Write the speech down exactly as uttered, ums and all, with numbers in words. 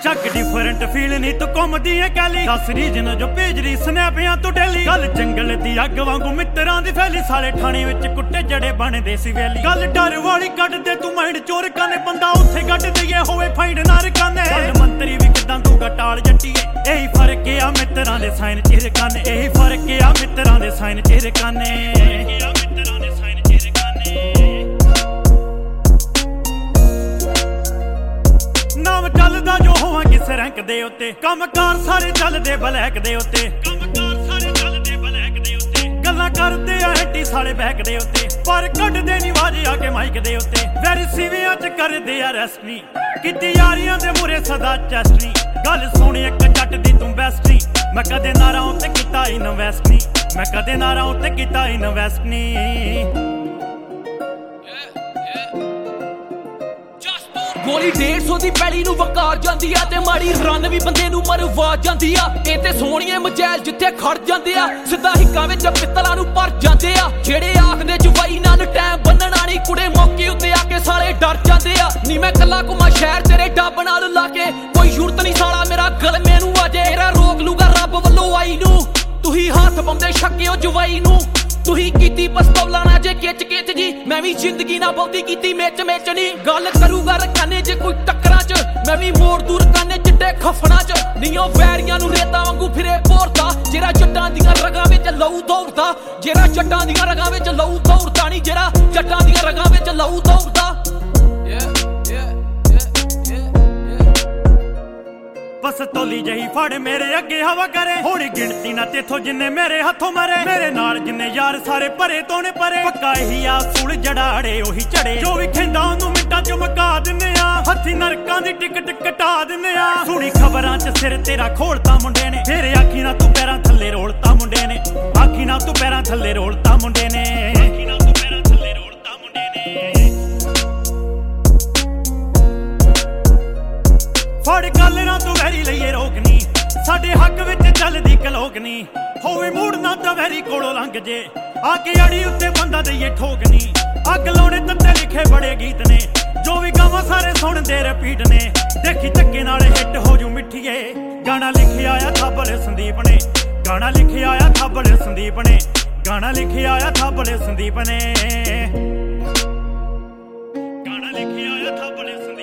ਚੱਕ different feel ਨਹੀਂ ਤੂੰ ਘੁੰਮਦੀ ਏ ਗੈਲੀ ਦਸ ਰੀਜਨ ਜੋ ਭੇਜ ਰਹੀ ਸਨੈਪਿਆਂ ਤੋਂ ਡੇਲੀ ਗੱਲ ਜੰਗਲ ਦੀ ਅੱਗ ਵਾਂਗੂ ਮਿੱਤਰਾਂ ਦੀ ਫੈਲੀ ਸਾਲੇ ਠਾਣੇ ਵਿੱਚ ਕੁੱਟੇ ਜੜੇ ਬਣਦੇ ਸੀ ਵੇਲੀ ਗੱਲ ਡਰ ਵਾਲੀ ਕੱਢਦੇ ਤੂੰ ਮਾਈਂਡ ਚੋਰ ਕਾਨੇ ਬੰਦਾ ਉੱਥੇ ਗੱਡ ਦਈਏ ਹੋਵੇ ਫਾਈਂਡ ਨਾ ਰਕਾਨੇ ਗੱਲ ਮੰਤਰੀ ਵੀ ਕਿਦਾਂ ਤੂੰ ਗਟਾਲ ਜੱਟੀਏ ਇਹੀ ਫਰਕ ਆ ਮਿੱਤਰਾਂ ਦੇ ਸਾਈਨ ਚਿਰ ਕਾਨੇ ਇਹੀ ਫਰਕ ਆ ਮਿੱਤਰਾਂ ਦੇ ਸਾਈਨ ਚਿਰ ਕਾਨੇ ਨਾਮ ਚੱਲਦਾ ਜੋ ਹੋਵਾਂ ਕਿਸੇ ਰੈਂਕ ਦੇ ਉੱਤੇ ਕੰਮਕਾਰ ਸਾਰੇ ਚੱਲਦੇ ਬਲੈਕ ਦੇ ਉੱਤੇ ਕੰਮਕਾਰ ਸਾਰੇ ਚੱਲਦੇ ਬਲੈਕ ਦੇ ਉੱਤੇ ਗੱਲਾਂ ਕਰਦੇ ਆ ਹੱਟੀ ਸਾਲੇ ਬੈਕ ਦੇ ਉੱਤੇ ਪਰ ਕੱਢਦੇ ਨੀ ਆਵਾਜ਼ ਆ ਕੇ ਮਾਈਕ ਦੇ ਉੱਤੇ ਵੈਰੀ ਸਿਵਿਆਂ ਚ ਕਰਦੇ ਆ ਰੈਸਟ ਨੀ ਕਿਤੇ ਯਾਰੀਆਂ ਦੇ ਮੂਰੇ ਸਦਾ ਚੈਸਟ ਨੀ ਗੱਲ ਸੁਣੀ ਇੱਕ ਜੱਟ ਦੀ ਤੂੰ ਬੈਸਟ ਨੀ ਮੈਂ ਕਦੇ ਨਾਰਾ ਉੱਤੇ ਕੀਤਾ ਇਨਵੈਸਟ ਨੀ ਮੈਂ ਕਦੇ ਨਾਰਾ ਉੱਤੇ ਕੀਤਾ ਇਨਵੈਸਟ ਨੀ ਗੋਲੀ ਡੇਢ ਸੌ ਦੀ ਪੈਲੀ ਨੂੰ ਵਕਾਰ ਜਾਂਦੀ ਆ ਤੇ ਮਾੜੀ ਰਨ ਵੀ ਬੰਦੇ ਨੂੰ ਮਰਵਾ ਜਾਂਦੀ ਆ ਇਹ ਤੇ ਸੋਹਣੀਏ ਮਜੈਲ ਜਿੱਥੇ ਖੜ ਜਾਂਦੇ ਆ ਸਿੱਧਾ ਹਿੱਕਾਂ ਵਿੱਚ ਪਿੱਤਲਾਂ ਨੂੰ ਭਰ ਜਾਂਦੇ ਆ ਜਿਹੜੇ ਆਖਦੇ ਜਵਾਈ ਨਾਲ ਟਾਈਮ ਬੰਨਣਾ ਨਹੀਂ ਕੁੜੇ ਮੌਕੇ ਉੱਤੇ ਆ ਕੇ ਸਾਲੇ ਡਰ ਜਾਂਦੇ ਆ ਨੀ ਮੈਂ ਕੱਲਾ ਘੁੰਮਾ ਸ਼ਹਿਰ ਤੇਰੇ ਡੱਬ ਨਾਲ ਲਾ ਕੇ ਕੋਈ ਜ਼ਰੂਰਤ ਨਹੀਂ ਸਾਲਾ ਮੇਰਾ ਗਲਮੇ ਨੂੰ ਅਜੇ ਤੇਰਾ ਰੋਕ ਲੂਗਾ ਰੱਬ ਵੱਲੋਂ ਆਈ ਨੂੰ ਤੁਸੀਂ ਹੱਥ ਪਾਉਂਦੇ ਛੱਕਿਓ ਜਵਾਈ ਨੂੰ ਤੁਸੀਂ ਕੀਤੀ ਪਸਤੌਲਾਂ ਨਾ ਜੇ ਕਿਚ ਕਿਚ ਜੀ ਮੈਂ ਵੀ ਜ਼ਿੰਦਗੀ ਨਾ ਬਹੁਤੀ ਕੀਤੀ ਮੇਚ ਮੇਚ ਨੀ ਗੱਲ ਕਰੂਗਾ ਰਕਾਨੇ ਜੇ ਕੋਈ ਟੱਕਰਾਂ ਚ ਮੈਂ ਵੀ ਮੋੜ ਦੂਰ ਕਾਨੇ ਚਿੱਟੇ ਖਫਣਾ ਚ ਨੀਓ ਵੈਰੀਆਂ ਨੂੰ ਰੇਤਾ ਵਾਂਗੂ ਫਿਰੇ ਭੋਰਦਾ ਜਿਹੜਾ ਜੱਟਾਂ ਦੀਆਂ ਰਗਾਂ ਵਿੱਚ ਲਹੂ ਦੌੜਦਾ ਜਿਹੜਾ ਜੱਟਾਂ ਦੀਆਂ ਰਗਾਂ ਵਿੱਚ ਲਹੂ ਦੌੜਦਾ ਨਹੀਂ ਜਿਹੜਾ ਜੱਟਾਂ ਦੀਆਂ ਰਗਾਂ ਵਿੱਚ ਲਹੂ ਦੌੜਦਾ ਬਸ ਤੋਲੀ ਜਹੀ ਫੜ ਮੇਰੇ ਅੱਗੇ ਹਵਾ ਕਰੇ ਹੋਣੀ ਗਿਣਤੀ ਨਾ ਤੇਥੋਂ ਜਿੰਨੇ ਮੇਰੇ ਹੱਥੋਂ ਮਰੇ ਮੇਰੇ ਨਾਲ ਜਿੰਨੇ ਯਾਰ ਸਾਰੇ ਭਰੇ ਤੋਨੇ ਪਰੇ ਪੱਕਾ ਇਹੀ ਆ ਸੂਲ ਜੜਾੜੇ ਉਹੀ ਚੜੇ ਜੋ ਵੀ ਖਿੰਦਾ ਉਹਨੂੰ ਮਿੰਟਾਂ ਚ ਮਕਾ ਦਿੰਨੇ ਆ ਹੱਥੀ ਨਰਕਾਂ ਦੀ ਟਿਕਟ ਕਟਾ ਦਿੰਨੇ ਆ ਸੁਣੀ ਖਬਰਾਂ ਚ ਸਿਰ ਤੇਰਾ ਖੋਲਤਾ ਮੁੰਡੇ ਨੇ ਤੇਰੇ ਆਖੀ ਨਾ ਤੂੰ ਪੈਰਾਂ ਥੱਲੇ ਰੋਲਤਾ ਮੁੰਡੇ ਨੇ ਆਖੀ ਨਾ ਤੂੰ ਪੈਰਾਂ ਥੱਲੇ ਰੋਲਤਾ ਮੁੰਡੇ ਨੇ ਆਖੀ ਨਾ ਤੂੰ ਪੈਰਾਂ ਥੱਲੇ ਰੋਲਤਾ ਮੁੰਡੇ ਨੇ ਫੜ ਗੱਲ ਨਾ ਤੂੰ ਵੈਰੀ ਲਈਏ ਰੋਕਨੀ ਸਾਡੇ ਹੱਕ ਵਿੱਚ ਚੱਲਦੀ ਕਲੋਕਨੀ ਹੋਵੇ ਮੂੜ ਨਾ ਤਾਂ ਵੈਰੀ ਕੋਲੋਂ ਲੰਘ ਜੇ ਆ ਕੇ ਅੜੀ ਉੱਤੇ ਬੰਦਾ ਦਈਏ ਠੋਕਨੀ ਅੱਗ ਲਾਉਣੇ ਤੱਤੇ ਲਿਖੇ ਬੜੇ ਗੀਤ ਨੇ ਜੋ ਵੀ ਗਾਵਾਂ ਸਾਰੇ ਸੁਣਦੇ ਰਿਪੀਟ ਨੇ ਦੇਖੀ ਧੱਕੇ ਨਾਲ ਹਿੱਟ ਹੋ ਜੂ ਮਿੱਠੀਏ ਗਾਣਾ ਲਿਖਿਆ ਆ ਥਾਬਲੇ ਸੰਦੀਪ ਨੇ ਗਾਣਾ ਲਿਖਿਆ ਆ ਥਾਬਲੇ ਸੰਦੀਪ ਨੇ ਗਾਣਾ ਲਿਖਿਆ ਆ ਥਾਬਲੇ ਸੰਦੀਪ ਨੇ ਗਾਣਾ ਲਿਖਿਆ ਆ ਥਾਬਲੇ ਸੰਦੀਪ